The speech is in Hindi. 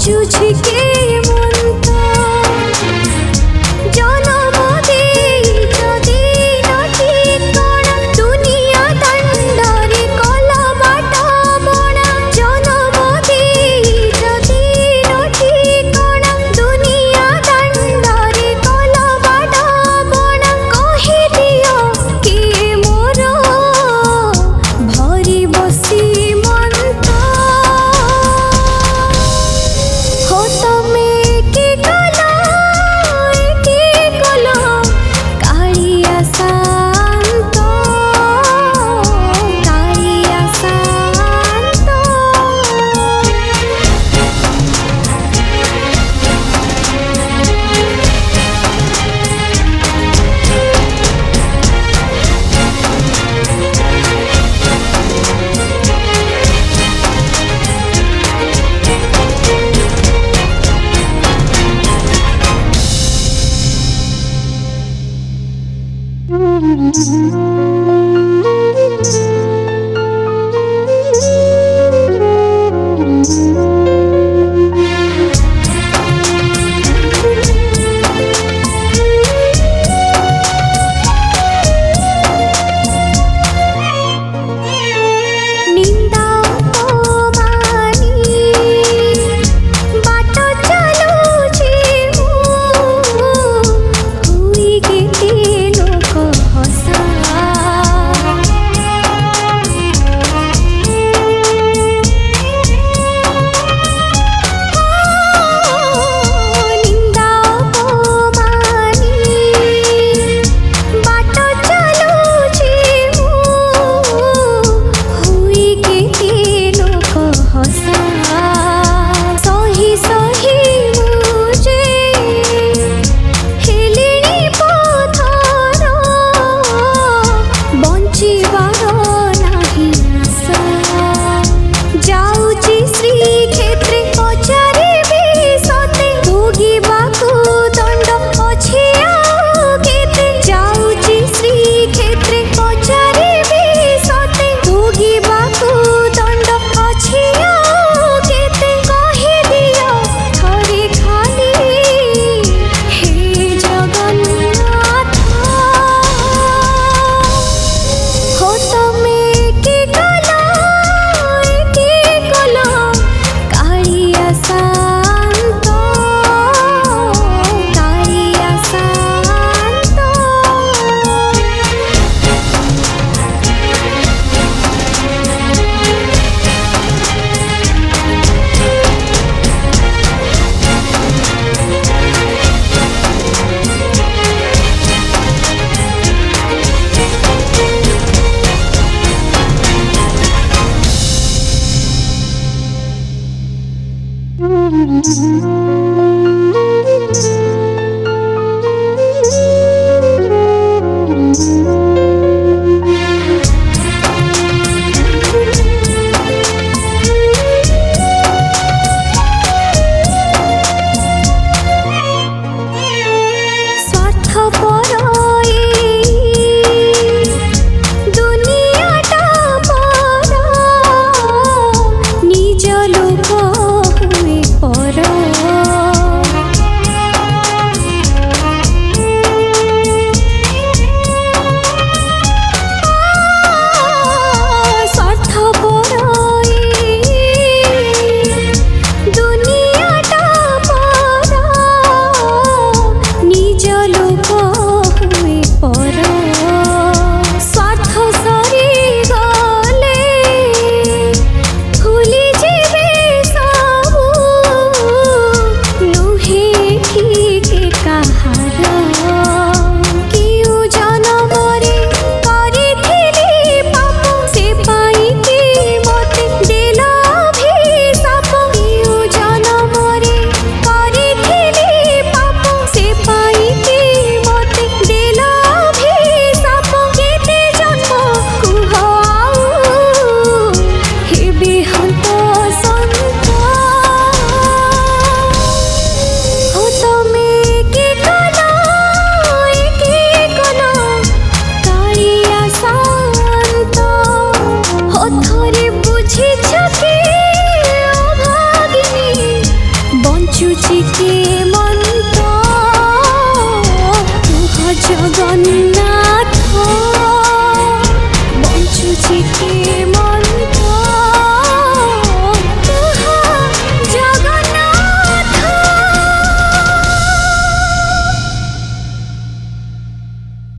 ଖୋଜୁଛି କେ ମନ୍ତ ଜନମ ଦେଇଛ ଦିନ ଠିକଣା ଦୁନିଆ ଦାଣ୍ଡରେ କଲ ବାଟ ବଣା ଜନମ ଦେଇଛ ଦିନ ଠିକଣା ଦୁନିଆ ଦାଣ୍ଡରେ କଲ ବାଟ ବଣା କହିଦିଅ କିଏ ମୋର ଭରି ବସି ମନ୍ତ हो तमे के कला कालिया शांत कालिया शांत निंदा मानी बाट चलुची हुई गीती लोक हसा निंदा मानी बाट चलुची हुई गीती लोक हसा सही सही मुझे हेलिणी पथर बंचिबार नाही आशा जाऊची श्रीक्षेत्रे पचारिबी सते भोगिबाकू दंड अछि आउ केते जाऊची श्रीक्षेत्रे पचारिबी सते भोगिबाकू दंड अछि आउ केते कहि दियो थरे खाली हे जगन्नाथ हो तमे के कला कालिया शांत कालिया शांत